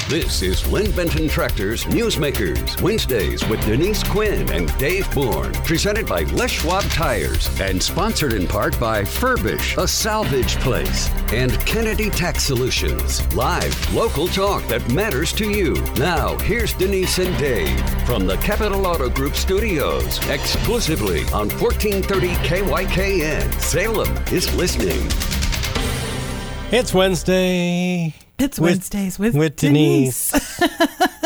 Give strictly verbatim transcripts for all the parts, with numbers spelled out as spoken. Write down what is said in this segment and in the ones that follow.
This is Lynn Benton Tractor's Newsmakers, Wednesdays with Denise Quinn and Dave Bourne. Presented by Les Schwab Tires and sponsored in part by Furbish, a salvage place, and Kennedy Tax Solutions. Live, local talk that matters to you. Now, here's Denise and Dave from the Capital Auto Group studios, exclusively on fourteen thirty K Y K N. Salem is listening. It's Wednesday. It's with, Wednesdays with, with Denise. Denise.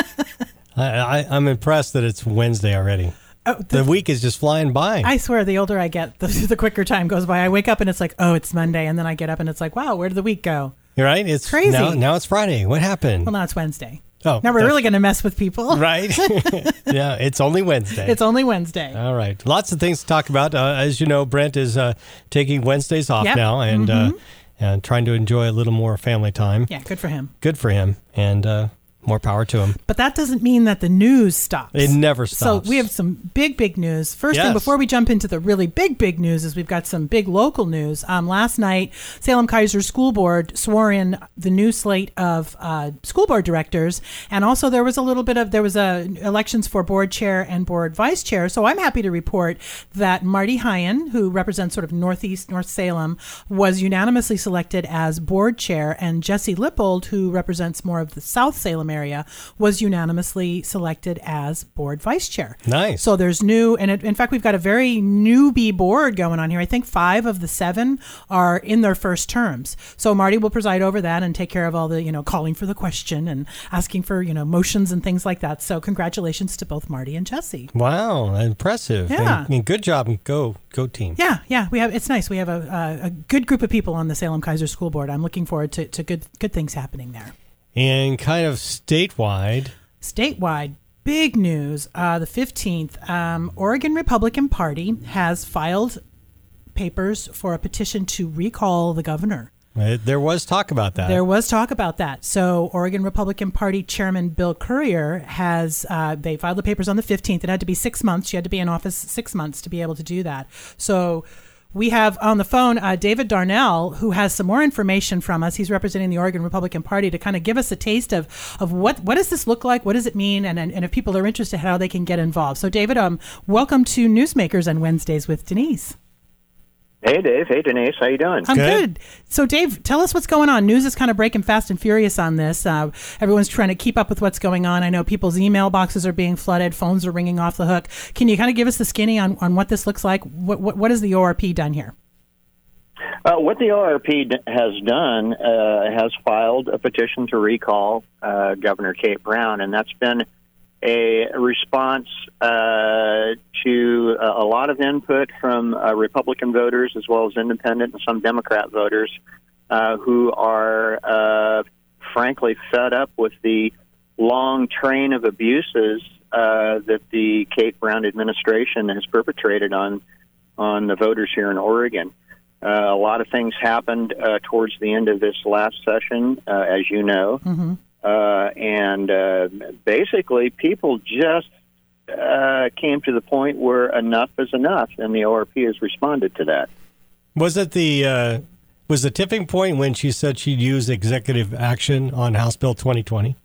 I, I, I'm impressed that it's Wednesday already. Oh, the, the week is just flying by. I swear, the older I get, the, the quicker time goes by. I wake up and it's like, oh, it's Monday. And then I get up and it's like, wow, where did the week go? You're right. It's crazy. Now, now it's Friday. What happened? Well, now it's Wednesday. Oh, now we're really going to mess with people. Right. Yeah, it's only Wednesday. It's only Wednesday. All right. Lots of things to talk about. Uh, as you know, Brent is uh, taking Wednesdays off yep. now and mm-hmm. uh, and trying to enjoy a little more family time. Yeah, good for him. Good for him. And uh, more power to him. But that doesn't mean that the news stops. It never stops. So we have some big, big news. First yes. thing, before we jump into the really big, big news, is we've got some big local news. Um, last night, Salem-Keizer School Board swore in the new slate of uh, school board directors. And also there was a little bit of, there was a elections for board chair and board vice chair. So I'm happy to report that Marty Hyen, who represents sort of Northeast, North Salem, was unanimously selected as board chair. And Jesse Lippold, who represents more of the South Salem area, was unanimously selected as board vice chair. Nice. So there's new, and it, in fact, we've got a very newbie board going on here. I think five of the seven are in their first terms. So Marty will preside over that and take care of all the, you know, calling for the question and asking for, you know, motions and things like that. So congratulations to both Marty and Jesse. Wow, impressive. Yeah. And, and good job and go, go team. Yeah, yeah. We have, it's nice. We have a, a, a good group of people on the Salem-Keizer School Board. I'm looking forward to, to good, good things happening there. And kind of statewide. Statewide, big news. Uh, the fifteenth, um, Oregon Republican Party has filed papers for a petition to recall the governor. There was talk about that. There was talk about that. So Oregon Republican Party Chairman Bill Currier has, uh, they filed the papers on the fifteenth. It had to be six months. You had to be in office six months to be able to do that. So we have on the phone uh, David Darnell, who has some more information from us. He's representing the Oregon Republican Party to kind of give us a taste of, of what, what does this look like? What does it mean? And, and, and if people are interested, how they can get involved. So David, um, welcome to Newsmakers on Wednesdays with Denise. Hey, Dave. Hey, Denise. How you doing? I'm good. good. So, Dave, tell us what's going on. News is kind of breaking fast and furious on this. Uh, everyone's trying to keep up with what's going on. I know people's email boxes are being flooded. Phones are ringing off the hook. Can you kind of give us the skinny on, on what this looks like? What, what, what has the O R P done here? Uh, what the O R P d- has done uh, has filed a petition to recall uh, Governor Kate Brown, and that's been a response uh, to a lot of input from uh, Republican voters as well as independent and some Democrat voters uh, who are, uh, frankly, fed up with the long train of abuses uh, that the Kate Brown administration has perpetrated on on the voters here in Oregon. Uh, a lot of things happened uh, towards the end of this last session, uh, as you know. Mm-hmm. Uh, and uh, basically, people just uh, came to the point where enough is enough, and the O R P has responded to that. Was it the uh, was the tipping point when she said she'd use executive action on House Bill twenty twenty?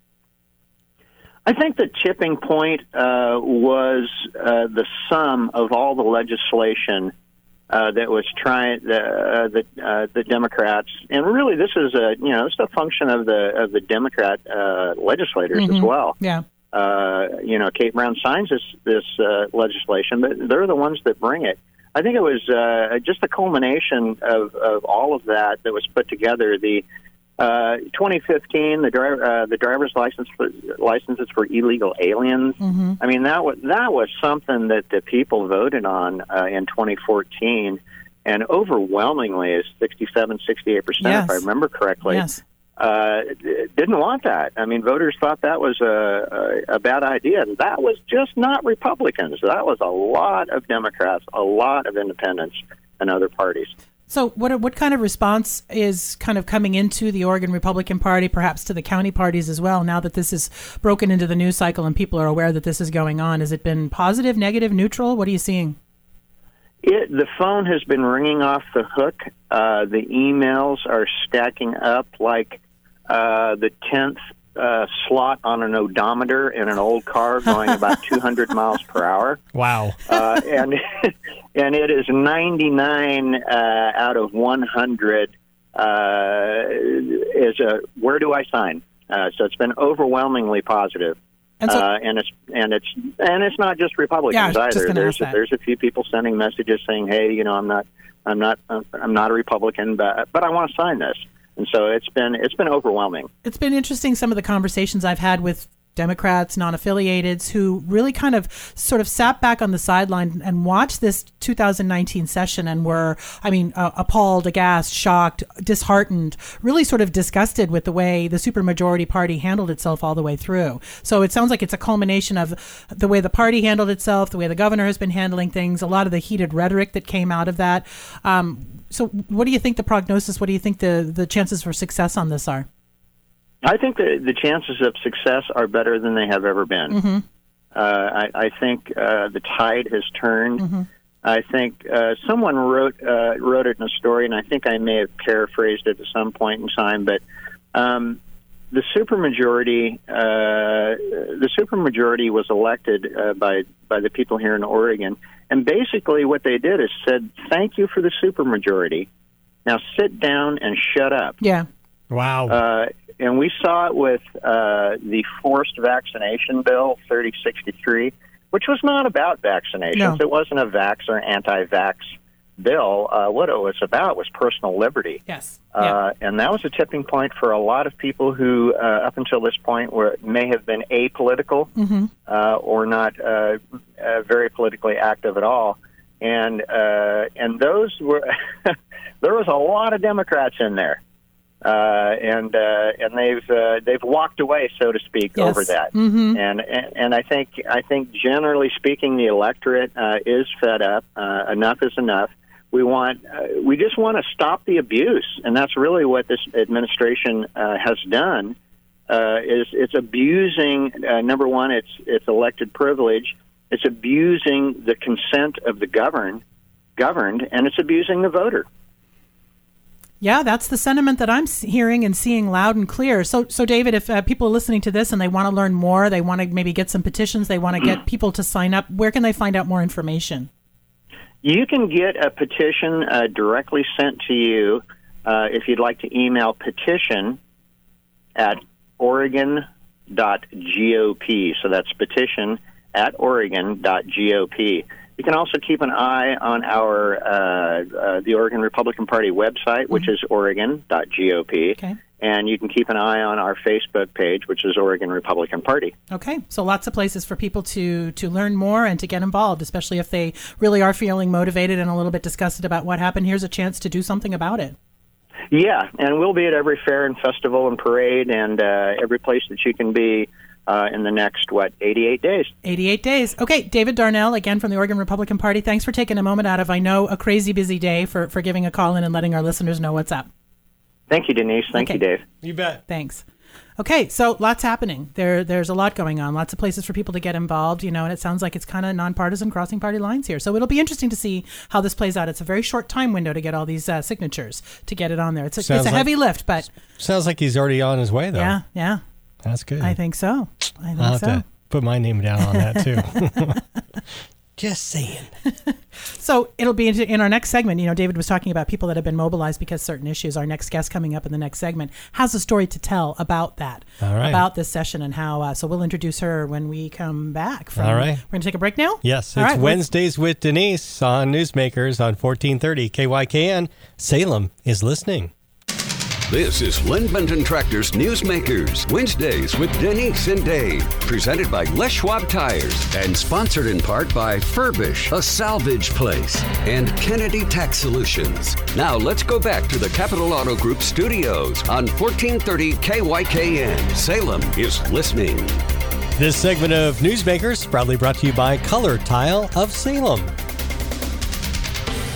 I think the tipping point uh, was uh, the sum of all the legislation Uh, that was trying the uh, the uh, the Democrats, and really this is a you know it's a function of the of the Democrat uh, legislators mm-hmm. as well. Yeah. Uh, you know, Kate Brown signs this this uh, legislation, but they're the ones that bring it. I think it was uh, just a culmination of, of all of that that was put together. The uh, twenty fifteen, the driver, uh, the driver's license for, licenses for illegal aliens. Mm-hmm. I mean, that was that was something that the people voted on uh, in twenty fourteen, and overwhelmingly, is sixty-seven, sixty-eight percent, yes. if I remember correctly. Yes. Uh, didn't want that. I mean, voters thought that was a, a, a bad idea. That was just not Republicans. That was a lot of Democrats, a lot of independents, and other parties. So what what kind of response is kind of coming into the Oregon Republican Party, perhaps to the county parties as well, now that this is broken into the news cycle and people are aware that this is going on? Has it been positive, negative, neutral? What are you seeing? It, the phone has been ringing off the hook. Uh, the emails are stacking up like uh, the tenth uh, slot on an odometer in an old car going about two hundred miles per hour. Wow. Uh, and and it is ninety-nine uh, out of one hundred uh, is a where do I sign? Uh, so it's been overwhelmingly positive. And, so, uh, and it's and it's and it's not just Republicans yeah, I was either. just gonna There's ask that. there's a few people sending messages saying, "Hey, you know, I'm not I'm not I'm not a Republican, but but I want to sign this." And so it's been it's been overwhelming. It's been interesting, some of the conversations I've had with Democrats, non-affiliateds, who really kind of sort of sat back on the sideline and watched this two thousand nineteen session and were, I mean, uh, appalled, aghast, shocked, disheartened, really sort of disgusted with the way the supermajority party handled itself all the way through. So it sounds like it's a culmination of the way the party handled itself, the way the governor has been handling things, a lot of the heated rhetoric that came out of that. Um, so what do you think the prognosis, what do you think the, the chances for success on this are? I think the the chances of success are better than they have ever been. Mm-hmm. Uh, I, I think uh, the tide has turned. Mm-hmm. I think uh, someone wrote uh, wrote it in a story, and I think I may have paraphrased it at some point in time. But um, the supermajority uh, the supermajority was elected uh, by by the people here in Oregon, and basically what they did is said, "Thank you for the supermajority. Now sit down and shut up." Yeah. Wow. Uh, and we saw it with uh, the forced vaccination bill, thirty sixty-three, which was not about vaccinations. No. It wasn't a vax or anti-vax bill. Uh, what it was about was personal liberty. Yes. Uh, and that was a tipping point for a lot of people who, uh, up until this point, were may have been apolitical Mm-hmm. uh, or not uh, uh, very politically active at all. And uh, and those were there was a lot of Democrats in there. Uh, and uh, and they've uh, they've walked away, so to speak, Yes. over that. Mm-hmm. And, and and I think I think generally speaking, the electorate uh, is fed up. Uh, enough is enough. We want uh, we just want to stop the abuse, and that's really what this administration uh, has done. Uh, is it's abusing uh, number one, it's it's elected privilege. It's abusing the consent of the governed governed, and it's abusing the voter. Yeah, that's the sentiment that I'm hearing and seeing loud and clear. So, so David, if uh, people are listening to this and they want to learn more, they want to maybe get some petitions, they want to get people to sign up, where can they find out more information? You can get a petition uh, directly sent to you uh, if you'd like to email petition at oregon dot gop. So that's petition at oregon dot gop. You can also keep an eye on our uh, uh, the Oregon Republican Party website, which mm-hmm. is oregon dot gop. Okay. And you can keep an eye on our Facebook page, which is Oregon Republican Party. Okay. So lots of places for people to, to learn more and to get involved, especially if they really are feeling motivated and a little bit disgusted about what happened. Here's a chance to do something about it. Yeah, and we'll be at every fair and festival and parade and uh, every place that you can be Uh, in the next, what, eighty-eight days. eighty-eight days. Okay, David Darnell, again from the Oregon Republican Party. Thanks for taking a moment out of, I know, a crazy busy day for, for giving a call in and letting our listeners know what's up. Thank you, Denise. Thank Okay. you, Dave. You bet. Thanks. Okay, so lots happening. There, There's a lot going on. Lots of places for people to get involved, you know, and it sounds like it's kind of nonpartisan, crossing party lines here. So it'll be interesting to see how this plays out. It's a very short time window to get all these uh, signatures, to get it on there. It's a, it's a like- heavy lift, but Sounds like he's already on his way, though. yeah, yeah, That's good. I think so. I think I'll have so. to put my name down on that, too. Just saying. So it'll be in, in our next segment. You know, David was talking about people that have been mobilized because certain issues. Our next guest coming up in the next segment has a story to tell about that, All right. about this session and how. Uh, so we'll introduce her when we come back. From, All right. We're going to take a break now? Yes, All it's right, we're- Wednesdays with Denise on Newsmakers on fourteen thirty K Y K N. Salem is listening. This is Lynn Benton Tractor's Newsmakers, Wednesdays with Denise and Dave. Presented by Les Schwab Tires and sponsored in part by Furbish, a salvage place, and Kennedy Tax Solutions. Now let's go back to the Capital Auto Group studios on fourteen thirty K Y K N. Salem is listening. This segment of Newsmakers proudly brought to you by Color Tile of Salem.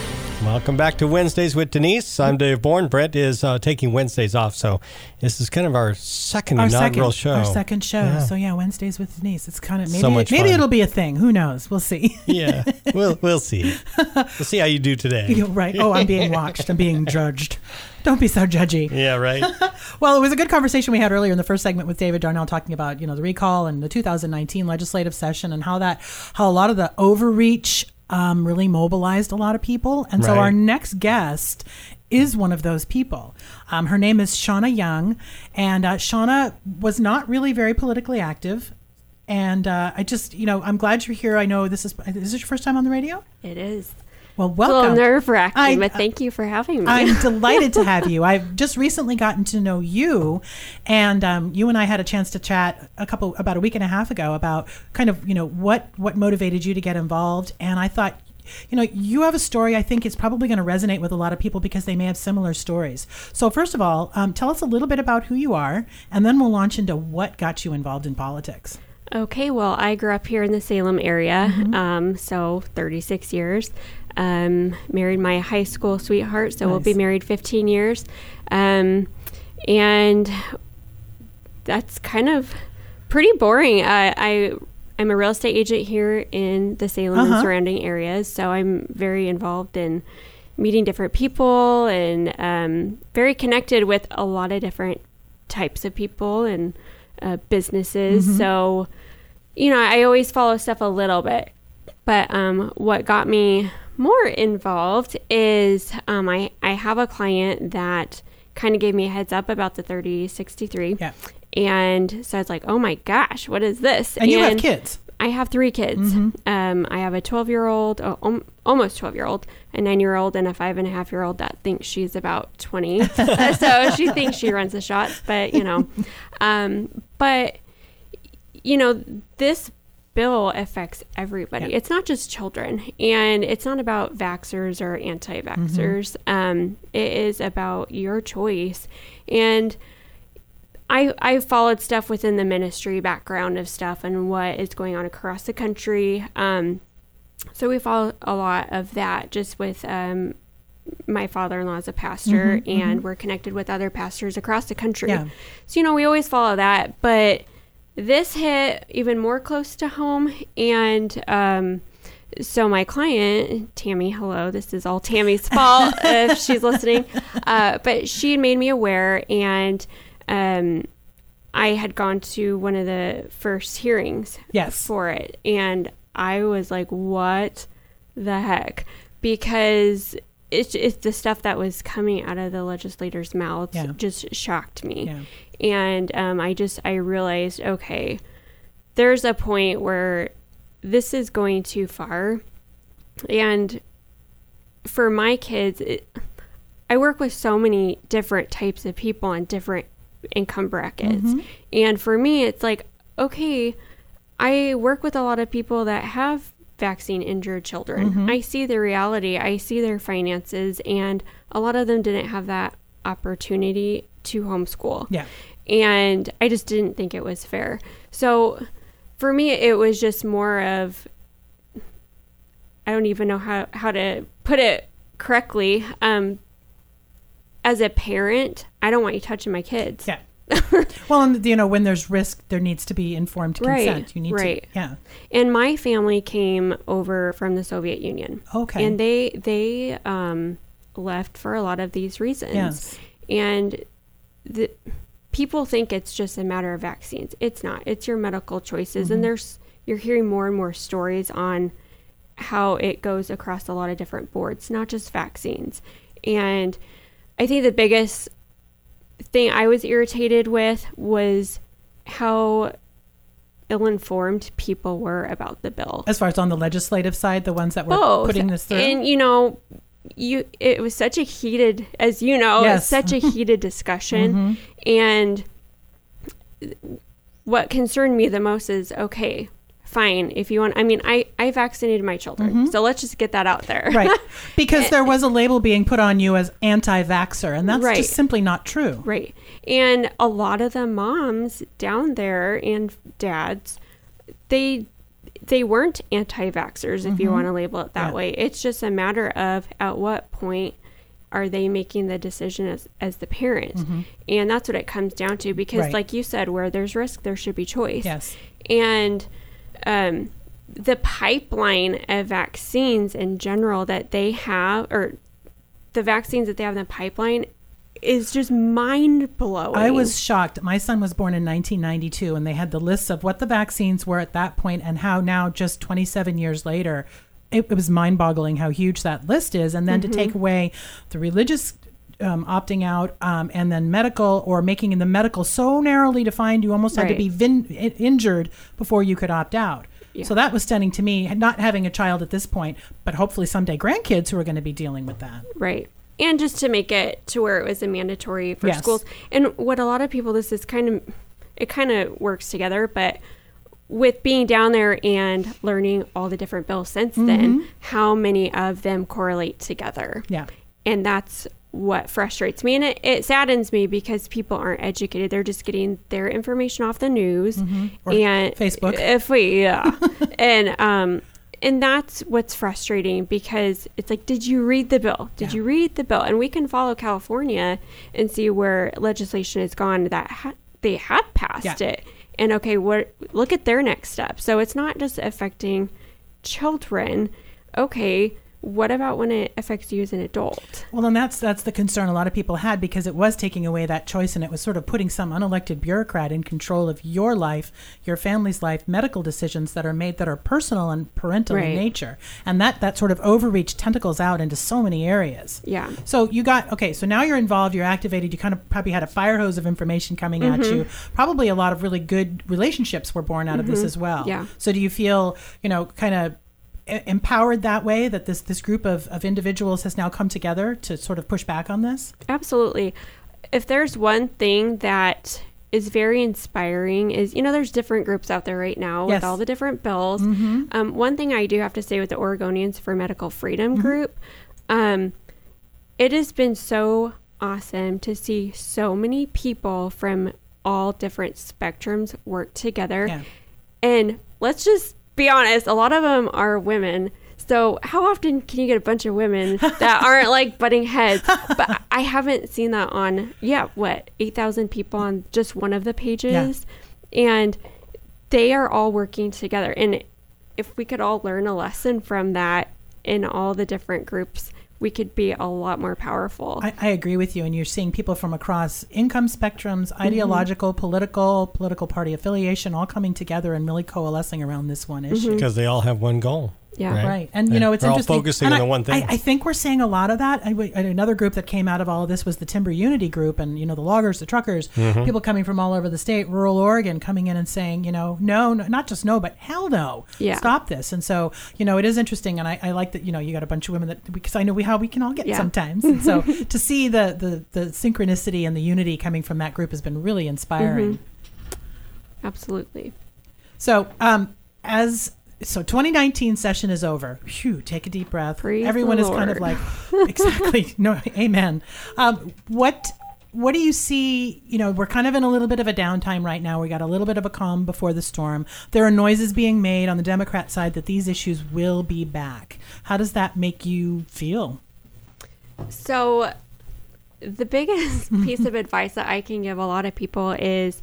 Welcome back to Wednesdays with Denise. I'm Dave Bourne. Brett is uh, taking Wednesdays off, so this is kind of our second our inaugural second, show. Our second show. Yeah. So yeah, Wednesdays with Denise. It's kind of maybe So much maybe fun. it'll be a thing. Who knows? We'll see. Yeah, we'll we'll see. We'll see how you do today. You're right. Oh, I'm being watched. I'm being judged. Don't be so judgy. Yeah, right. Well, it was a good conversation we had earlier in the first segment with David Darnell talking about, you know, the recall and the two thousand nineteen legislative session and how that, how a lot of the overreach um, really mobilized a lot of people. And so Right. our next guest is one of those people. Um, her name is Shauna Young, and uh, Shauna was not really very politically active. And uh, I just, you know, I'm glad you're here. I know this is, is this your first time on the radio? It is. Well, It's a little welcome. nerve wracking, I- but thank you for having me. I'm delighted to have you. I've just recently gotten to know you, and um, you and I had a chance to chat a couple about a week and a half ago about kind of you know what what motivated you to get involved. And I thought, you know, you have a story I think is probably going to resonate with a lot of people because they may have similar stories. So first of all, um, tell us a little bit about who you are, and then we'll launch into what got you involved in politics. Okay, well, I grew up here in the Salem area, Mm-hmm. um, so thirty-six years. Um, married my high school sweetheart, so we'll be Nice. married fifteen years. Um, and that's kind of pretty boring. Uh, I, I'm a real estate agent here in the Salem Uh-huh. and surrounding areas, so I'm very involved in meeting different people and um, very connected with a lot of different types of people and uh, businesses. Mm-hmm. So, you know, I always follow stuff a little bit. But um, what got me more involved is um, I, I have a client that kind of gave me a heads up about the thirty sixty-three. Yeah. And so I was like, oh my gosh, what is this? And you have kids. I have three kids. Mm-hmm. Um, I have a twelve-year-old, oh, um, almost twelve-year-old, a nine-year-old, and a five-and-a-half-year-old that thinks she's about twenty. So she thinks she runs the shots, but, you know. Um, but, you know, this bill affects everybody. Yeah. It's not just children, and it's not about vaxxers or anti-vaxxers. Um, it is about your choice. And I I followed stuff within the ministry background of stuff and what is going on across the country. Um, so we follow a lot of that just with um, my father-in-law is a pastor, Mm-hmm, and mm-hmm. we're connected with other pastors across the country. Yeah. So, you know, we always follow that, but this hit even more close to home. And um, so my client, Tammy, hello, this is all Tammy's fault if she's listening, uh, but she had made me aware, and um, I had gone to one of the first hearings Yes. for it, and I was like, what the heck? Because it's, it's the stuff that was coming out of the legislators' mouths Yeah. just shocked me. Yeah. And um, I just, I realized, okay, there's a point where this is going too far. And for my kids, it, I work with so many different types of people and different income brackets. Mm-hmm. And for me, it's like, okay, I work with a lot of people that have vaccine injured children. Mm-hmm. I see the reality, I see their finances, and a lot of them didn't have that opportunity to homeschool. Yeah. And I just didn't think it was fair. So for me, it was just more of, I don't even know how, how to put it correctly. Um, as a parent, I don't want you touching my kids. Yeah. Well, and, you know, when there's risk, there needs to be informed Right, consent. You need right. to, yeah. And my family came over from the Soviet Union. Okay. And they they um, left for a lot of these reasons. Yes. And the people think it's just a matter of vaccines. It's not. It's your medical choices. Mm-hmm. And there's you're hearing more and more stories on how it goes across a lot of different boards, not just vaccines. And I think the biggest thing I was irritated with was how ill-informed people were about the bill. As far as on the legislative side, the ones that were Both. putting this through. And, you know, you it was such a heated, as you know, Yes. such a heated discussion. Mhm. And what concerned me the most is, okay, fine, if you want, I mean, I, I vaccinated my children, so let's just get that out there. Right. Because there was a label being put on you as anti-vaxxer, and that's Right. just simply not true. Right. And a lot of the moms down there and dads, they they weren't anti-vaxxers, if you want to label it that Yeah. way. It's just a matter of at what point are they making the decision as, as the parent. Mm-hmm. And that's what it comes down to, because Right. like you said, where there's risk, there should be choice. Yes. And um, the pipeline of vaccines in general that they have, or the vaccines that they have in the pipeline, is just mind-blowing. I was shocked. My son was born in nineteen ninety-two, and they had the lists of what the vaccines were at that point and how now, just twenty-seven years later, it, it was mind-boggling how huge that list is. And then Mm-hmm. to take away the religious um, opting out, um, and then medical, or making the medical so narrowly defined, you almost had to Right. be vin- in- injured before you could opt out. Yeah. So that was stunning to me, not having a child at this point, but hopefully someday grandkids who are going to be dealing with that. Right. And just to make it to where it was a mandatory for Yes. schools. And what a lot of people, this is kind of, it kind of works together, but with being down there and learning all the different bills since Mm-hmm. then, how many of them correlate together. Yeah. And that's what frustrates me. And it, it saddens me because people aren't educated. They're just getting their information off the news Or and Facebook. If we, yeah. and, um, and that's what's frustrating, because it's like, did you read the bill? Did Yeah. you read the bill? And we can follow California and see where legislation has gone that ha- they have passed Yeah. it. And okay, what? Look at their next step. So it's not just affecting children. Okay, what about when it affects you as an adult? Well, and that's that's the concern a lot of people had, because it was taking away that choice, and it was sort of putting some unelected bureaucrat in control of your life, your family's life, medical decisions that are made that are personal and parental in Right. nature. And that, that sort of overreach tentacles out into so many areas. Yeah. So you got, okay, so now you're involved, you're activated, you kind of probably had a fire hose of information coming at Mm-hmm. you. Probably a lot of really good relationships were born out of this as well. Yeah. So do you feel, you know, kind of e- empowered that way, that this this group of, of individuals has now come together to sort of push back on this? Absolutely. If there's one thing that is very inspiring is, you know, there's different groups out there right now Yes. with all the different bills. Mm-hmm. Um, one thing I do have to say with the Oregonians for Medical Freedom group, um, it has been so awesome to see so many people from all different spectrums work together. Yeah. And let's just be honest, a lot of them are women. So how often can you get a bunch of women that aren't like butting heads? But I haven't seen that on, yeah, what, eight thousand people on just one of the pages. And they are all working together. And if we could all learn a lesson from that in all the different groups, we could be a lot more powerful. I, I agree with you. And you're seeing people from across income spectrums, ideological, political, political party affiliation, all coming together and really coalescing around this one issue. Because they all have one goal. Yeah. Right. Right. And, you know, it's They're all interesting. focusing And on I- the one thing. I, I think we're seeing a lot of that. I, and another group that came out of all of this was the Timber Unity group, and, you know, the loggers, the truckers, Mm-hmm. people coming from all over the state, rural Oregon, coming in and saying, you know, no, no, not just no, but hell no. Yeah. Stop this. And so, you know, it is interesting. And I, I like that, you know, you got a bunch of women that, because I know we, how we can all get Yeah. sometimes. And so to see the, the, the synchronicity and the unity coming from that group has been really inspiring. Absolutely. So, um, as so twenty nineteen session is over. Phew, take a deep breath. Praise Everyone the is kind of Lord. like, exactly. No, amen. Um, what what do you see? You know, we're kind of in a little bit of a downtime right now. We got a little bit of a calm before the storm. There are noises being made on the Democrat side that these issues will be back. How does that make you feel? So, the biggest piece of advice that I can give a lot of people is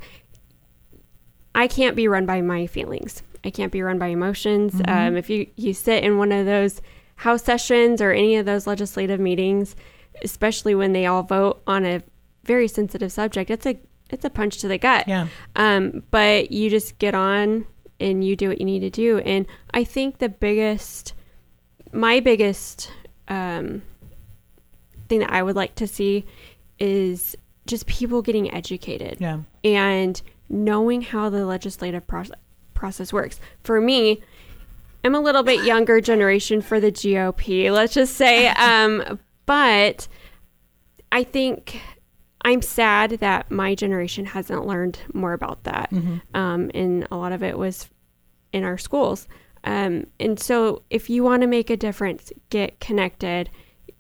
I can't be run by my feelings. I can't be run by emotions. Mm-hmm. Um, if you, you sit in one of those House sessions or any of those legislative meetings, especially when they all vote on a very sensitive subject, it's a it's a punch to the gut. Yeah. Um, but you just get on and you do what you need to do. And I think the biggest, my biggest um, thing that I would like to see is just people getting educated. Yeah. And knowing how the legislative process process works. For me, I'm a little bit younger generation for the G O P, let's just say. Um, but I think I'm sad that my generation hasn't learned more about that. Mm-hmm. Um, and a lot of it was in our schools. Um, and so if you want to make a difference, get connected,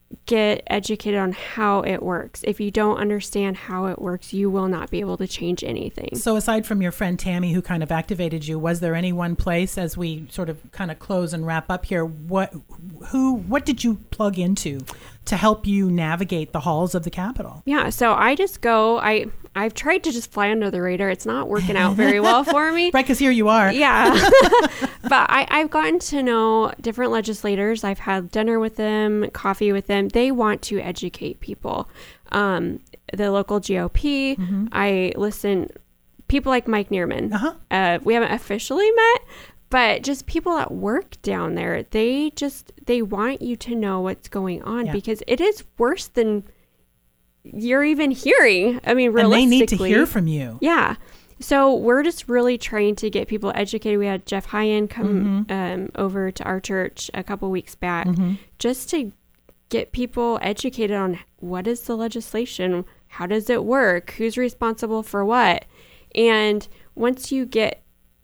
get educated on how it works. If you don't understand how it works, you will not be able to change anything. So aside from your friend Tammy, who kind of activated you, was there any one place, as we sort of kind of close and wrap up here, what, who, what did you plug into to help you navigate the halls of the Capitol? Yeah, so I just go, I, I've tried to just fly under the radar. It's not working out very well for me. Right, because here you are. Yeah. But I, I've gotten to know different legislators. I've had dinner with them, coffee with them. They want to educate people. Um, the local G O P, mm-hmm. I listen, people like Mike Neerman. Uh-huh. Uh, we haven't officially met, but just people that work down there, they just, they want you to know what's going on yeah. because it is worse than you're even hearing. I mean, realistically. And they need to hear from you. Yeah. So we're just really trying to get people educated. We had Jeff Hyen come mm-hmm. um, over to our church a couple weeks back mm-hmm. just to get people educated on what is the legislation, how does it work, who's responsible for what. And once you get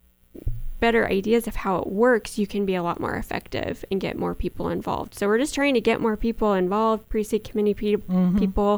better ideas of how it works, you can be a lot more effective and get more people involved. So we're just trying to get more people involved, precinct committee pe- mm-hmm. people.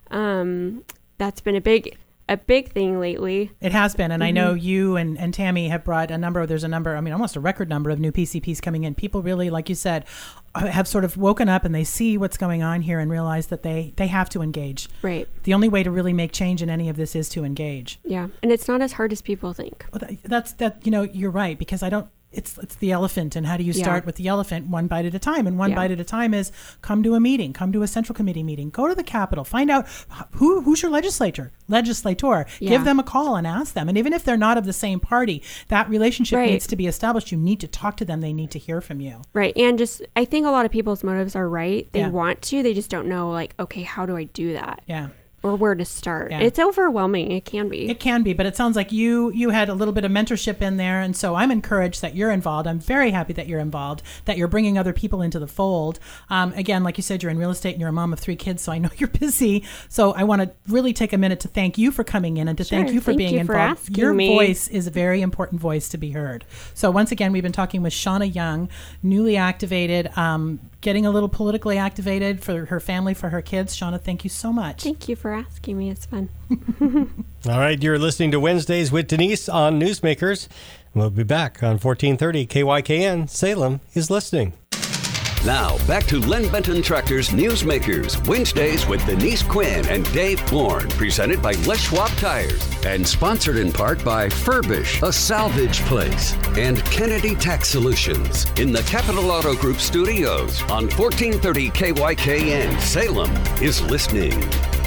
Um, that's been a big a big thing lately. It has been. And mm-hmm. I know you and, and Tammy have brought a number, there's a number, I mean, almost a record number of new P C Ps coming in. People really, like you said, have sort of woken up and they see what's going on here and realize that they, they have to engage. Right. The only way to really make change in any of this is to engage. Yeah. And it's not as hard as people think. Well, that, that's that, you know, you're right, because I don't, It's it's the elephant, and how do you start yeah. with the elephant one bite at a time? And one yeah. bite at a time is come to a meeting, come to a central committee meeting, go to the Capitol, find out who who's your legislator, legislator. Yeah. Give them a call and ask them. And even if they're not of the same party, that relationship right. needs to be established. You need to talk to them. They need to hear from you. Right. And just I think a lot of people's motives are right. They yeah. want to. They just don't know, like, okay, how do I do that? Yeah. Or where to start. Yeah. It's overwhelming. It can be. It can be, but it sounds like you you had a little bit of mentorship in there, and so I'm encouraged that you're involved. I'm very happy that you're involved, that you're bringing other people into the fold. Um, again, like you said, you're in real estate and you're a mom of three kids, so I know you're busy. So I want to really take a minute to thank you for coming in and to sure. thank you for thank being you involved. For your me. voice is a very important voice to be heard. So once again, we've been talking with Shauna Young, newly activated, um, getting a little politically activated for her family, for her kids. Shauna, thank you so much. Thank you for asking me. It's fun. All right, you're listening to Wednesdays with Denise on Newsmakers. We'll be back on fourteen thirty K Y K N. Salem is listening. Now, back to Len Benton Tractor's Newsmakers, Wednesdays with Denise Quinn and Dave Bourne, presented by Les Schwab Tires, and sponsored in part by Furbish, a salvage place, and Kennedy Tax Solutions, in the Capital Auto Group studios on fourteen thirty K Y K N. Salem is listening.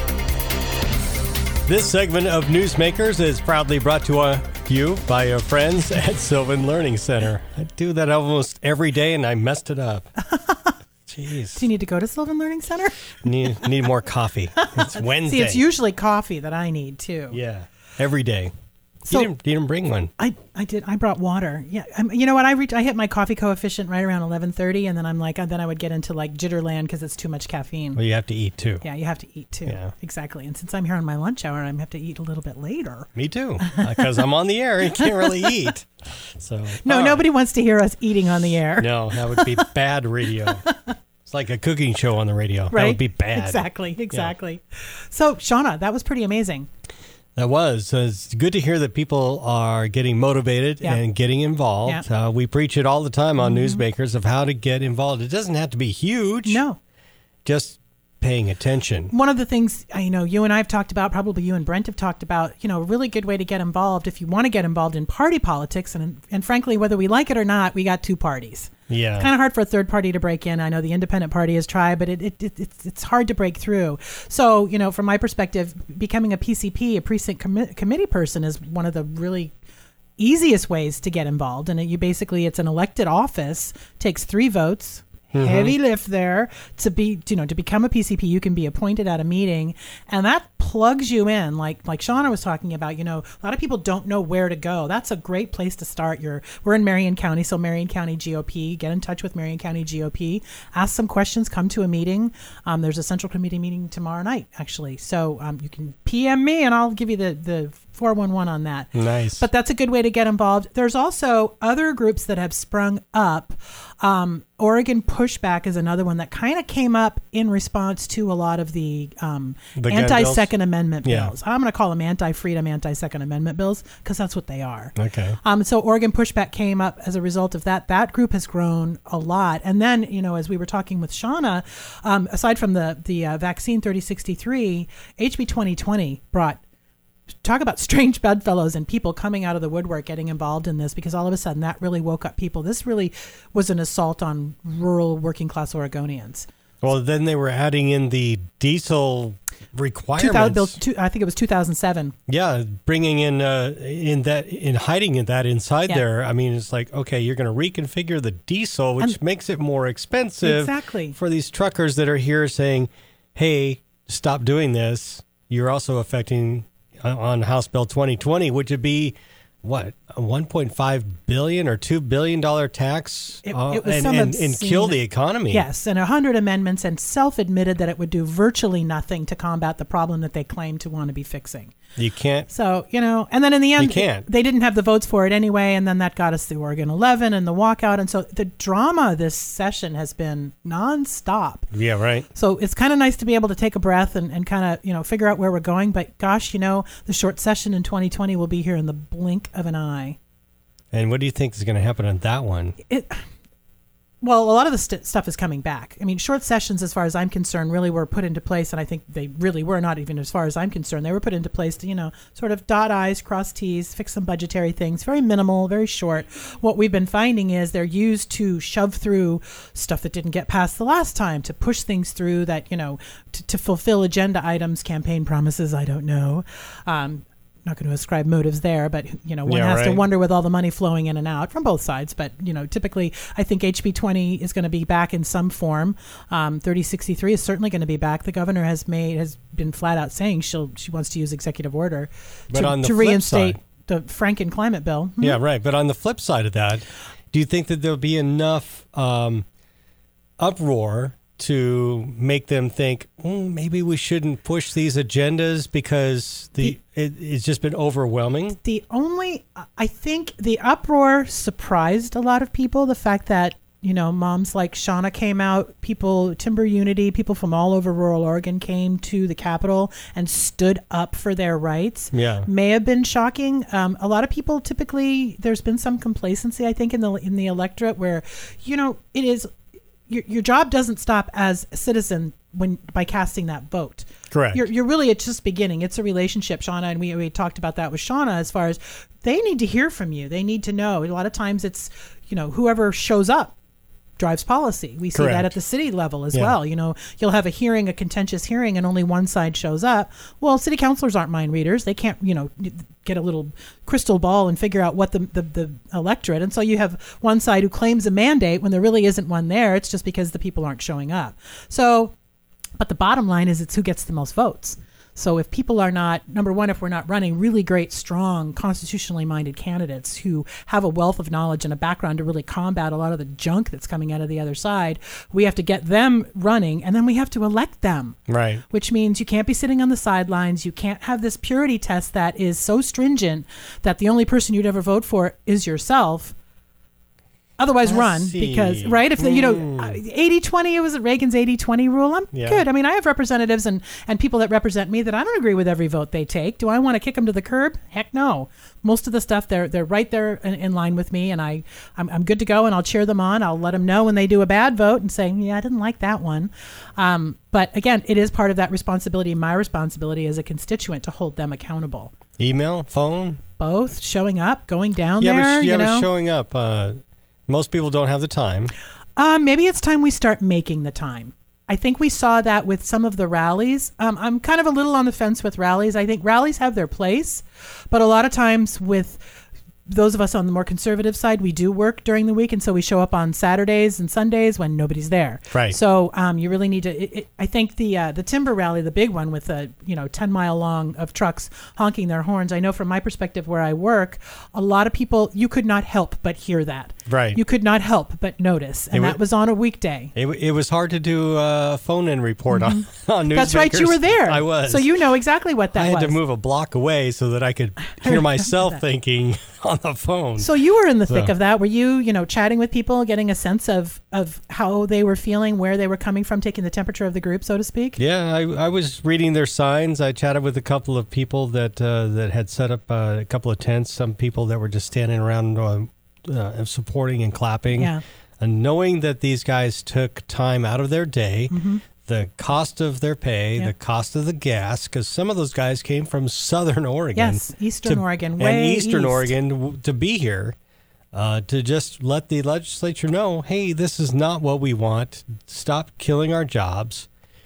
This segment of Newsmakers is proudly brought to you by our friends at Sylvan Learning Center. I do that almost every day, and I messed it up. Jeez. Do you need to go to Sylvan Learning Center? Need, need more coffee. It's Wednesday. See, it's usually coffee that I need, too. Yeah, every day. So, you, didn't, you didn't bring one. I, I did. I brought water. Yeah. I'm, you know what? I reached, I hit my coffee coefficient right around eleven thirty, and then I'm like, then I would get into like jitterland because it's too much caffeine. Well, you have to eat too. Yeah, you have to eat too. Yeah. Exactly. And since I'm here on my lunch hour, I have to eat a little bit later. Me too, because I'm on the air and can't really eat. So no, uh, nobody wants to hear us eating on the air. No, that would be bad radio. It's like a cooking show on the radio. Right? That would be bad. Exactly. Exactly. Yeah. So, Shauna, that was pretty amazing. That was. It's good to hear that people are getting motivated yeah. and getting involved. Yeah. Uh, we preach it all the time on mm-hmm. Newsmakers of how to get involved. It doesn't have to be huge. No. Just paying attention. One of the things, I know you and I have talked about, probably you and Brent have talked about, you know, a really good way to get involved if you want to get involved in party politics. And, and frankly, whether we like it or not, we got two parties. Yeah. It's kind of hard for a third party to break in. I know the independent party has tried, but it, it, it it's it's hard to break through. So, you know, from my perspective, becoming a P C P, a precinct commi- committee person, is one of the really easiest ways to get involved. And it, you basically, it's an elected office, takes three votes. Mm-hmm. Heavy lift there to be, you know, to become a P C P. You can be appointed at a meeting, and that plugs you in. Like, like Shauna was talking about. You know, a lot of people don't know where to go. That's a great place to start. You're, we're in Marion County, so Marion County G O P. Get in touch with Marion County G O P. Ask some questions. Come to a meeting. Um, there's a central committee meeting tomorrow night, actually. So um, you can P M me, and I'll give you the the four one one on that. Nice. But that's a good way to get involved. There's also other groups that have sprung up. Um, Oregon Pushback is another one that kind of came up in response to a lot of the, um, The gun anti-Second bills? Amendment Yeah. bills. I'm going to call them anti-freedom, anti-Second Amendment bills because that's what they are. Okay. Um, so Oregon Pushback came up as a result of that. That group has grown a lot. And then, you know, as we were talking with Shauna, um, aside from the, the uh, vaccine thirty sixty-three, H B twenty twenty brought, talk about strange bedfellows and people coming out of the woodwork getting involved in this, because all of a sudden that really woke up people. This really was an assault on rural working class Oregonians. Well, then they were adding in the diesel requirements. two thousand, bill, two, I think it was two thousand seven. Yeah, bringing in uh, in that in hiding in that inside Yeah. there. I mean, it's like, okay, you're going to reconfigure the diesel, which And- makes it more expensive. Exactly. For these truckers that are here saying, "Hey, stop doing this." You're also affecting uh, on House Bill twenty twenty, which would be what, a one point five billion or two billion dollar tax, It- uh, it was and, some and, and obscene- kill the economy. Yes, and one hundred amendments, and self-admitted that it would do virtually nothing to combat the problem that they claim to want to be fixing. You can't. So, you know, and then in the end, You can't. they didn't have the votes for it anyway, and then that got us the Oregon eleven and the walkout. And so the drama this session has been nonstop. Yeah, right. So it's kind of nice to be able to take a breath and, and kind of, you know, figure out where we're going. But gosh, you know, the short session in twenty twenty will be here in the blink of an eye. And what do you think is going to happen on that one? It, well, a lot of the st- stuff is coming back. I mean, short sessions, as far as I'm concerned, really were put into place, and I think they really were, not even as far as I'm concerned. They were put into place to, you know, sort of dot I's, cross T's, fix some budgetary things. Very minimal, very short. What we've been finding is they're used to shove through stuff that didn't get passed the last time, to push things through that, you know, to, to fulfill agenda items, campaign promises, I don't know. Um, not going to ascribe motives there, but, you know, one Yeah, has to right. wonder with all the money flowing in and out from both sides. But, you know, typically I think H B twenty is going to be back in some form. Um, thirty sixty-three is certainly going to be back. The governor has made, has been flat out saying she'll, she wants to use executive order But to, on the to flip reinstate side- the Franken climate bill. Hmm? Yeah, right. But on the flip side of that, do you think that there'll be enough um, uproar to make them think, mm, maybe we shouldn't push these agendas because the, it, it's just been overwhelming? The only, I think the uproar surprised a lot of people. The fact that, you know, moms like Shauna came out, people, Timber Unity, people from all over rural Oregon came to the Capitol and stood up for their rights. Yeah. May have been shocking. Um, a lot of people typically, there's been some complacency, I think, in the in the electorate where, you know, it is, your your job doesn't stop as a citizen when by casting that vote. Correct. You're, you're really, it's just beginning. It's a relationship, Shauna, and we, we talked about that with Shauna as far as they need to hear from you. They need to know. A lot of times it's, you know, whoever shows up drives policy. We see Correct. that at the city level as Yeah. well. You know, you'll have a hearing, a contentious hearing, and only one side shows up. Well, city councilors aren't mind readers. They can't, you know, get a little crystal ball and figure out what the, the, the electorate. And so you have one side who claims a mandate when there really isn't one there. It's just because the people aren't showing up. So, but the bottom line is it's who gets the most votes. So if people are not, number one, if we're not running really great, strong, constitutionally minded candidates who have a wealth of knowledge and a background to really combat a lot of the junk that's coming out of the other side, we have to get them running, and then we have to elect them. Right. Which means you can't be sitting on the sidelines. You can't have this purity test that is so stringent that the only person you'd ever vote for is yourself. Otherwise, I run see. because, right? If the, you know, eighty twenty, it was Reagan's eighty twenty rule. I'm Yeah. good. I mean, I have representatives and, and people that represent me that I don't agree with every vote they take. Do I want to kick them to the curb? Heck no. Most of the stuff, they're they're right there in, in line with me, and I, I'm, I'm good to go, and I'll cheer them on. I'll let them know when they do a bad vote and say, yeah, I didn't like that one. Um, but again, it is part of that responsibility, my responsibility as a constituent to hold them accountable. Email, phone? Both showing up, going down Yeah, there, but, yeah, you but know. showing up. Uh, most people don't have the time. Um, maybe it's time we start making the time. I think we saw that with some of the rallies. Um, I'm kind of a little on the fence with rallies. I think rallies have their place, but a lot of times with those of us on the more conservative side, we do work during the week, and so we show up on Saturdays and Sundays when nobody's there. Right. So um, you really need to. It, it, I think the uh, the timber rally, the big one with a you know ten mile long of trucks honking their horns. I know from my perspective where I work, a lot of people, you could not help but hear that. Right. you could not help but notice, and It that wa- was on a weekday. It, it was hard to do a phone-in report on, on Newsmakers. That's right, you were there. I was. So you know exactly what that I had was. to move a block away so that I could hear myself thinking on the phone. So you were in the thick So- of that. Were you, you know, chatting with people, getting a sense of, of how they were feeling, where they were coming from, taking the temperature of the group, so to speak? Yeah, I, I was reading their signs. I chatted with a couple of people that uh, that had set up uh, a couple of tents. Some people that were just standing around uh, uh, supporting and clapping. Yeah. And knowing that these guys took time out of their day, the cost of their pay, Yeah. the cost of the gas, because some of those guys came from Southern Oregon. Yes, Eastern to- Oregon, and way Eastern east. Oregon w- to be here. Uh, to just let the legislature know, hey, this is not what we want. Stop killing our jobs.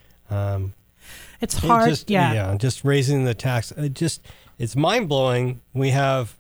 Um, It's it hard. just, yeah. just raising the tax. It just, it's mind blowing. We have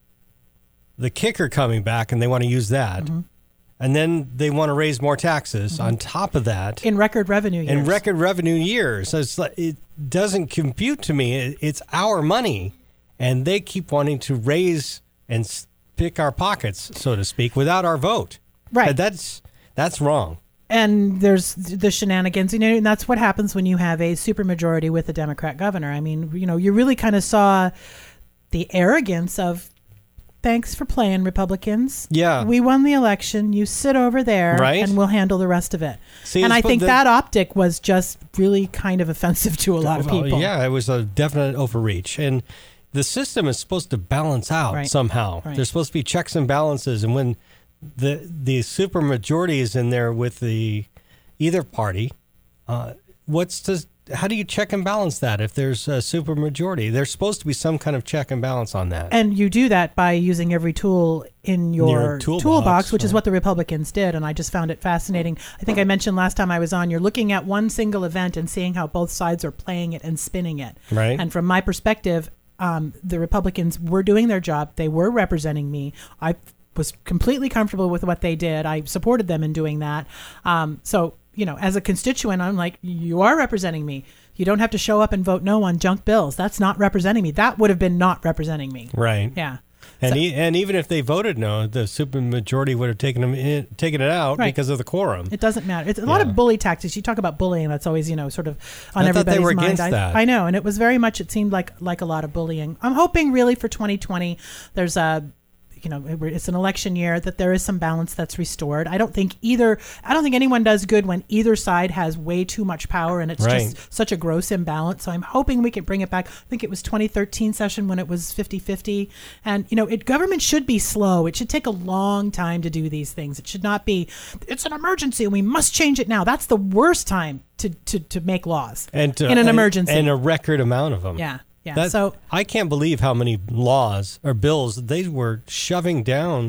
the kicker coming back, and they want to use that, Mm-hmm. and then they want to raise more taxes on top of that In record revenue years. in record revenue years. So it's like, it doesn't compute to me. It, it's our money, and they keep wanting to raise and s- pick our pockets, so to speak, without our vote. Right. And that's that's wrong. And there's the shenanigans, you know, and that's what happens when you have a supermajority with a Democrat governor. I mean, you know, you really kind of saw the arrogance of, thanks for playing, Republicans. Yeah. We won the election. You sit over there, Right. and we'll handle the rest of it. See, and it's I put think the- that optic was just really kind of offensive to a lot of Well, people. yeah, it was a definite overreach. And the system is supposed to balance out Right. somehow. Right. There's supposed to be checks and balances. And when the the super majority is in there with the either party, uh, what's to how do you check and balance that if there's a super majority? There's supposed to be some kind of check and balance on that. And you do that by using every tool in your, Your toolbox, toolbox, which is right. what the Republicans did. And I just found it fascinating. I think I mentioned last time I was on, you're looking at one single event and seeing how both sides are playing it and spinning it. Right. And from my perspective, um, the Republicans were doing their job. They were representing me. I was completely comfortable with what they did. I supported them in doing that. Um, so, you know, as a constituent, I'm like, you are representing me. You don't have to show up and vote no on junk bills. That's not representing me. That would have been not representing me. right. Yeah. And So- e- and even if they voted no, the super majority would have taken them in, taken it out Right. because of the quorum. It doesn't matter. It's a lot Yeah. of bully tactics. You talk about bullying. That's always, you know, sort of on I thought they everybody's were mind. against I, that. I know. And it was very much, it seemed like, like a lot of bullying. I'm hoping really for twenty twenty, there's a, you know, it's an election year, that there is some balance that's restored. I don't think either, I don't think anyone does good when either side has way too much power and it's Right. just such a gross imbalance. So I'm hoping we can bring it back. I think it was twenty thirteen session when it was fifty-fifty. And, you know, it government should be slow. It should take a long time to do these things. It should not be, it's an emergency and we must change it now. That's the worst time to, to, to make laws and to, in an and- emergency. and a record amount of them. yeah. Yeah. That- so I can't believe how many laws or bills they were shoving down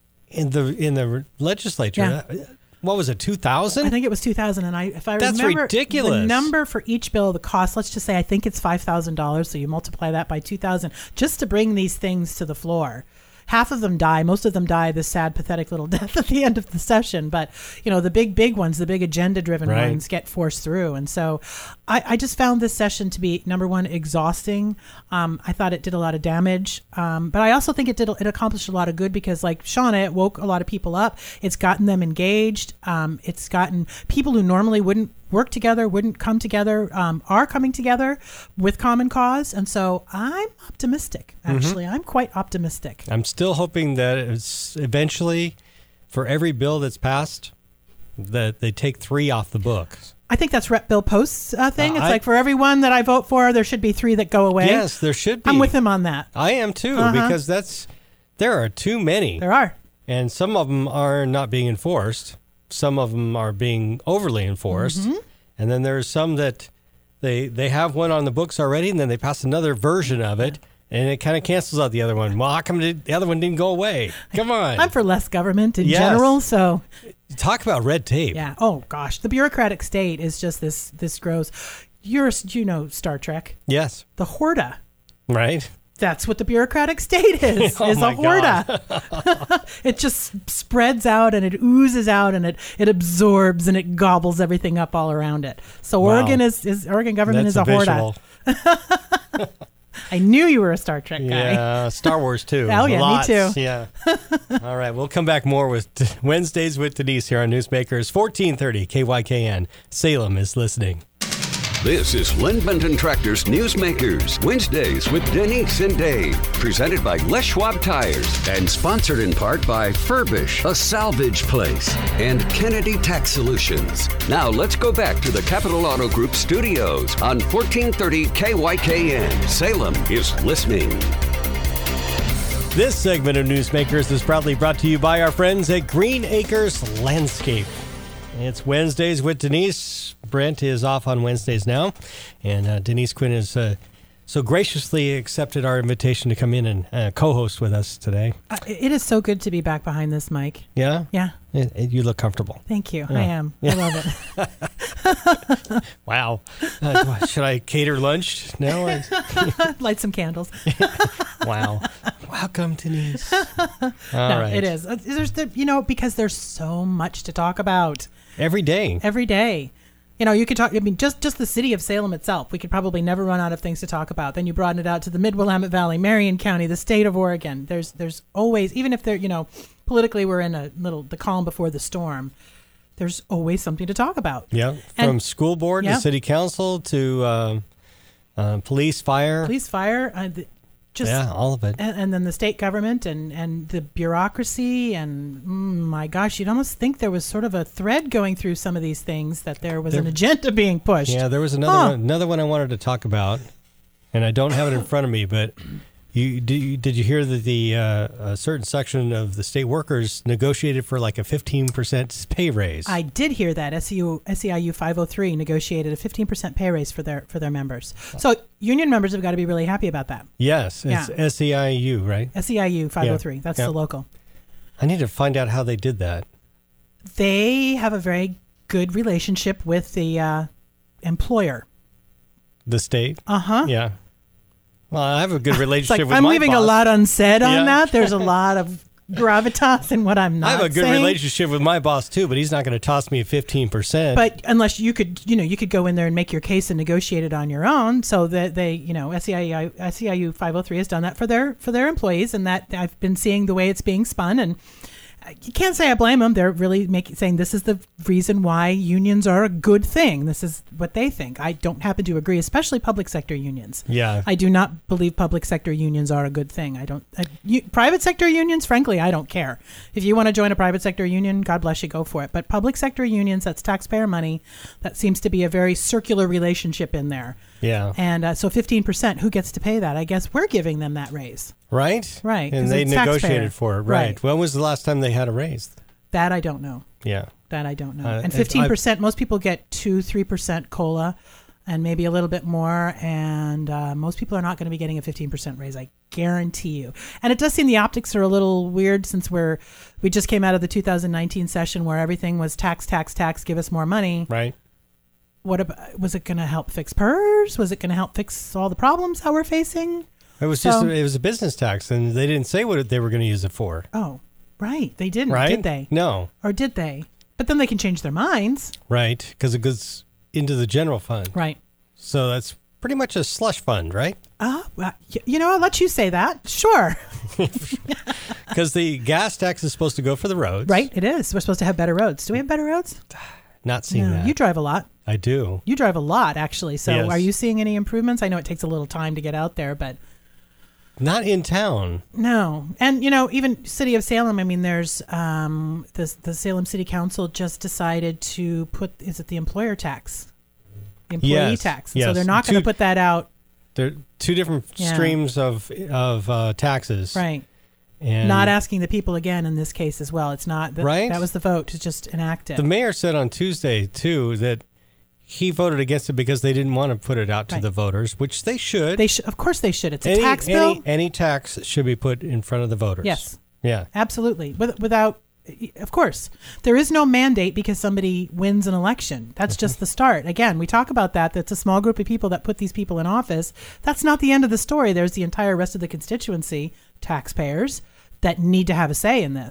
in the in the legislature. Yeah. What was it, two I thousand? think it was two thousand, and I, if I That's remember ridiculous. the number for each bill, the cost. Let's just say I think it's five thousand dollars. So you multiply that by two thousand just to bring these things to the floor. Half of them die. Most of them die this sad, pathetic little death at the end of the session. But, you know, the big, big ones, the big agenda-driven Right. ones get forced through. And so I, I just found this session to be, number one, exhausting. Um, I thought it did a lot of damage. Um, but I also think it did it accomplished a lot of good because, like Shauna, it woke a lot of people up. It's gotten them engaged. Um, it's gotten people who normally wouldn't work together, wouldn't come together, um, are coming together with common cause. And so I'm optimistic, actually. I'm quite optimistic. I'm still hoping that it's eventually, for every bill that's passed, that they take three off the books. I think that's Rep Bill Post's uh, thing. Uh, it's I- like for every one that I vote for, there should be three that go away. Yes, there should be. I'm with him on that. I am too, Uh-huh. because that's there are too many, There are. and some of them are not being enforced. Some of them are being overly enforced, Mm-hmm. and then there's some that they they have one on the books already, and then they pass another version of it, and it kind of cancels out the other one. Well, how come the the other one didn't go away? Come on, I'm for less government in Yes. general. So, talk about red tape. yeah. Oh, gosh. The bureaucratic state is just this, this gross. You're, you know, Star Trek. Yes, The Horda. right. That's what the bureaucratic state is, Oh is my a Horda. It just spreads out and it oozes out and it, it absorbs and it gobbles everything up all around it. So Wow. Oregon is, is Oregon government That's is a, a Horda. visual. I knew you were a Star Trek guy. Yeah, Star Wars too. Oh, yeah, Lots. me too. Yeah. All right, we'll come back more with Wednesdays with Denise here on Newsmakers, fourteen thirty K Y K N. Salem is listening. This is Lynn Benton Tractor's Newsmakers, Wednesdays with Denise and Dave. Presented by Les Schwab Tires and sponsored in part by Furbish, a salvage place, and Kennedy Tax Solutions. Now let's go back to the Capital Auto Group studios on fourteen thirty K Y K N. Salem is listening. This segment of Newsmakers is proudly brought to you by our friends at Green Acres Landscape. It's Wednesdays with Denise. Brent is off on Wednesdays now, and uh, Denise Quinn has uh, so graciously accepted our invitation to come in and uh, co-host with us today. Uh, it is so good to be back behind this mic. Yeah? Yeah. It, it, you look comfortable. Thank you. Yeah. I am. Yeah. I love it. Wow. Uh, should I cater lunch now? Light some candles. Wow. Welcome, Denise. All no, right. it is. Uh, There's the, you know, because there's so much to talk about. Every day. Every day. You know, you could talk, I mean, just, just the city of Salem itself, we could probably never run out of things to talk about. Then you broaden it out to the Mid-Willamette Valley, Marion County, the state of Oregon. There's there's always, even if they're, you know, politically we're in a little, the calm before the storm, there's always something to talk about. Yeah. From And- school board yeah. to city council to um, uh, police, fire. Police, fire, uh, the, just, yeah, all of it. and, and then the state government and, and the bureaucracy and mm, my gosh, you'd almost think there was sort of a thread going through some of these things, that there was There- an agenda being pushed. Yeah, there was another Huh. one, another one I wanted to talk about, and I don't have it in front of me. But you did you, did you hear that the uh, a certain section of the state workers negotiated for like a fifteen percent pay raise? I did hear that S E U S E I U five oh three negotiated a fifteen percent pay raise for their for their members. So union members have got to be really happy about that. yes, it's Yeah. S E I U, right? S E I U five oh three, that's Yeah. the local. I need to find out how they did that. They have a very good relationship with the uh, employer. The state, Uh-huh. yeah. Well, I have a good It's relationship like with I'm my leaving boss. a lot unsaid on Yeah. that. There's a lot of gravitas in what I'm not I have a good saying. relationship with my boss too, but he's not going to toss me fifteen percent. But unless you could, you know, you could go in there and make your case and negotiate it on your own. So that they, you know, S E I U S E I U five oh three has done that for their for their employees, and that I've been seeing the way it's being spun, and you can't say I blame them. They're really making saying this is the reason why unions are a good thing. This is what they think. I don't happen to agree, especially public sector unions. yeah, I do not believe public sector unions are a good thing. I don't. I, you, private sector unions, frankly, I don't care. If you want to join a private sector union, God bless you, go for it. But public sector unions, that's taxpayer money. That seems to be a very circular relationship in there. yeah. And uh, so fifteen percent, who gets to pay that? I guess we're giving them that raise. Right? Right, And 'cause they it's negotiated taxpayer. for it. Right. Right. When was the last time they had a raise? That I don't know. Yeah. That I don't know. Uh, and if fifteen percent, most people get two, three percent COLA and maybe a little bit more. And uh, most people are not going to be getting a fifteen percent raise. I guarantee you. And it does seem the optics are a little weird since we're, we just came out of the two thousand nineteen session where everything was tax, tax, tax, give us more money. Right. What about, was it going to help fix P E R S? Was it going to help fix all the problems that we're facing? It was just So- it was a business tax, and they didn't say what they were going to use it for. Oh, right. They didn't, Right? did they? No. Or did they? But then they can change their minds. Right, because it goes into the general fund. Right. So that's pretty much a slush fund, right? Uh, well, y- you know, I'll let you say that. Sure. Because the gas tax is supposed to go for the roads. Right, it is. We're supposed to have better roads. Do we have better roads? Not seeing that. You drive a lot. I do. You drive a lot, actually. So Yes. are you seeing any improvements? I know it takes a little time to get out there, but Not in town. no. And, you know, even City of Salem, I mean, there's um, the, the Salem City Council just decided to put, is it the employer tax? The employee Yes, tax. And so yes. they're not going Two- to put that out. There are two different Yeah. streams of of uh, taxes. Right. And Not asking the people again in this case as well. It's not, the, Right? that was the vote to just enact it. the mayor said on Tuesday, too, that he voted against it because they didn't want to put it out to Right. the voters, which they should. They should, of course they should. It's a any, tax any, bill. Any tax should be put in front of the voters. Yes. Yeah. Absolutely. With, without, of course, there is no mandate because somebody wins an election. That's just the start. Again, we talk about that. That's a small group of people that put these people in office. That's not the end of the story. There's the entire rest of the constituency, taxpayers, that need to have a say in this.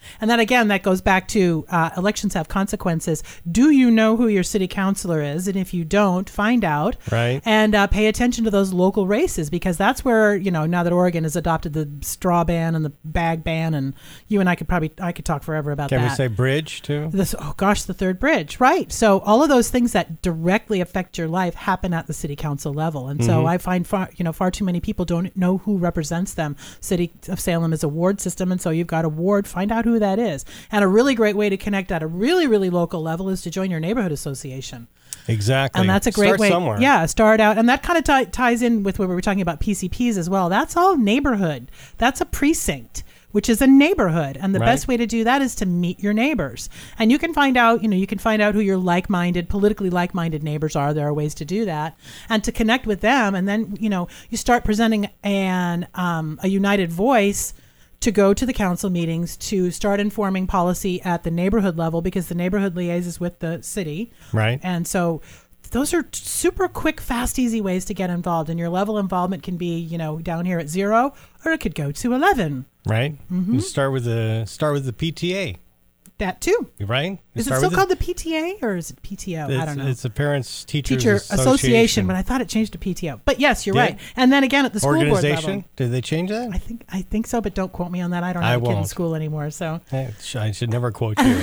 And then again, that goes back to uh, elections have consequences. Do you know who your city councilor is? And if you don't, find out. Right. And uh, pay attention to those local races, because that's where, you know, now that Oregon has adopted the straw ban and the bag ban, and you and I could probably, I could talk forever about Can that. we say bridge too? This, oh gosh, the third bridge, right? So all of those things that directly affect your life happen at the city council level, and so Mhm. I find far, you know, far too many people don't know who represents them. City of Salem is a ward system, and so you've got a ward. Find out who that is, and a really great way to connect at a really, really local level is to join your neighborhood association. Exactly. And that's a great Start way. somewhere. Yeah, start out. And that kind of t- ties in with what we were talking about P C Ps as well. That's all neighborhood. That's a precinct, which is a neighborhood. And the Right. best way to do that is to meet your neighbors. And you can find out, you know, you can find out who your like-minded, politically like-minded neighbors are. There are ways to do that. And to connect with them. And then, you know, you start presenting an um, a united voice to go to the council meetings, to start informing policy at the neighborhood level, because the neighborhood liaises with the city. Right. And so those are super quick, fast, easy ways to get involved. And your level of involvement can be, you know, down here at zero, or it could go to eleven. Right. Mm-hmm. You start with the start with the P T A. That too. Right. You Is it start still with called the P T A, or is it P T O? It's, I don't know. It's the Parents Teachers Teacher Association. Association, but I thought it changed to P T O. But yes, you're Did right. it? And then again at the school board Organization. level. Did they change that? I think I think so, but don't quote me on that. I don't I have a kid in won't. school anymore. So I sh- I should never quote you.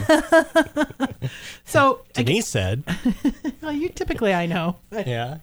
so Denise said. well, you typically I know. Yeah.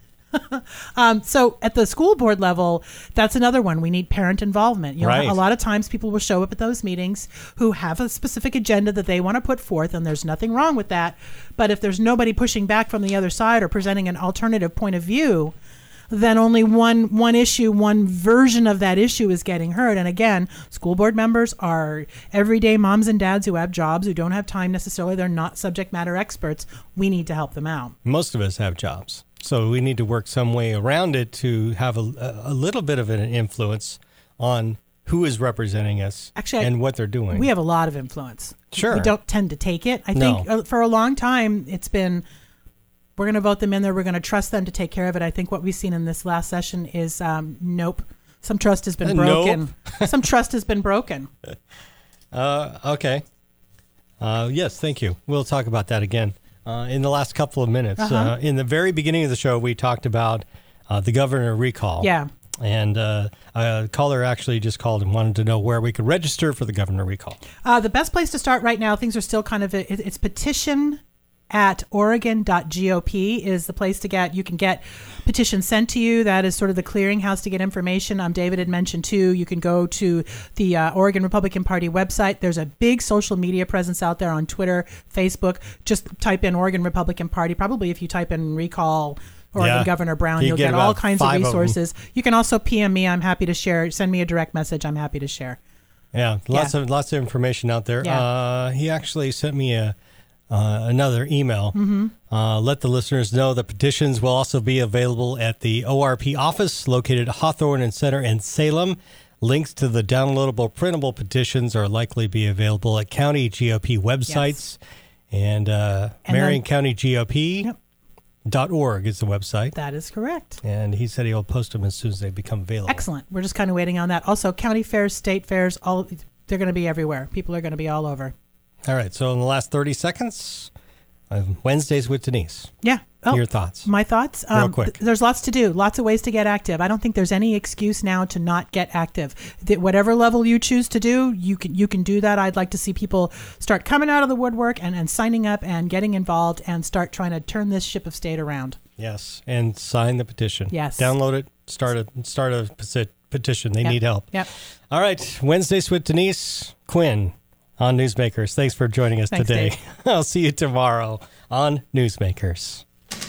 Um, so at the school board level, that's another one. We need parent involvement. You know, Right. a lot of times people will show up at those meetings who have a specific agenda that they want to put forth, and there's nothing wrong with that. But if there's nobody pushing back from the other side or presenting an alternative point of view, then only one one issue, one version of that issue is getting heard. And again, school board members are everyday moms and dads who have jobs, who don't have time necessarily. They're not subject matter experts. We need to help them out. Most of us have jobs. So we need to work some way around it to have a, a little bit of an influence on who is representing us Actually, I- and what they're doing. We have a lot of influence. Sure. We don't tend to take it. I No. think uh, for a long time, it's been, we're going to vote them in there. We're going to trust them to take care of it. I think what we've seen in this last session is, um, nope. Some trust has been Uh, broken. Some trust has been broken. Uh, okay. Uh, yes, thank you. We'll talk about that again uh, in the last couple of minutes. Uh-huh. Uh, in the very beginning of the show, we talked about uh, the governor recall. Yeah. And uh, a caller actually just called and wanted to know where we could register for the governor recall. Uh, the best place to start right now, things are still kind of, it, it's petition at oregon dot gop is the place to get. You can get petitions sent to you. That is sort of the clearinghouse to get information. Um, David had mentioned too, you can go to the uh, Oregon Republican Party website. There's a big social media presence out there on Twitter, Facebook. Just type in Oregon Republican Party. Probably if you type in recall Oregon Yeah. Governor Brown, You you'll get get all about kinds of five of 'em. resources. You can also P M me. I'm happy to share. Send me a direct message. I'm happy to share. Yeah, lots Yeah. of lots of information out there. Yeah. Uh, he actually sent me a uh, another email. Mm-hmm. Uh, let the listeners know that petitions will also be available at the O R P office located at Hawthorne and Center in Salem. Links to the downloadable printable petitions are likely be available at county G O P websites. And, uh, And then- Marion County G O P Yep. dot org is the website. That is correct. And he said he'll post them as soon as they become available. Excellent. We're just kind of waiting on that. Also, county fairs, state fairs, all they're going to be everywhere. People are going to be all over. All right. So in the last thirty seconds, uh, Wednesdays with Denise. Yeah. Oh, Your thoughts? My thoughts? Real Um, quick. th- there's lots to do, lots of ways to get active. I don't think there's any excuse now to not get active. That whatever level you choose to do, you can you can do that. I'd like to see people start coming out of the woodwork and, and signing up and getting involved and start trying to turn this ship of state around. Yes, and sign the petition. Yes. Download it. Start a start a peti- petition. They Yep. need help. Yep. All right, Wednesdays with Denise Quinn on Newsmakers. Thanks for joining us Thanks, today. Dave. I'll see you tomorrow on Newsmakers.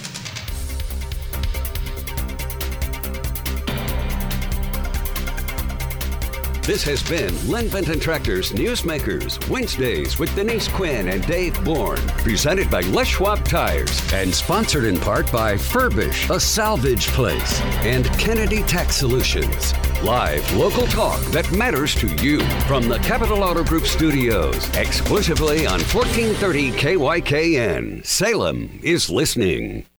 This has been Len Benton Tractor's Newsmakers, Wednesdays with Denise Quinn and Dave Bourne. Presented by Les Schwab Tires and sponsored in part by Furbish, a salvage place, and Kennedy Tax Solutions. Live local talk that matters to you from the Capital Auto Group studios, exclusively on fourteen thirty K Y K N. Salem is listening.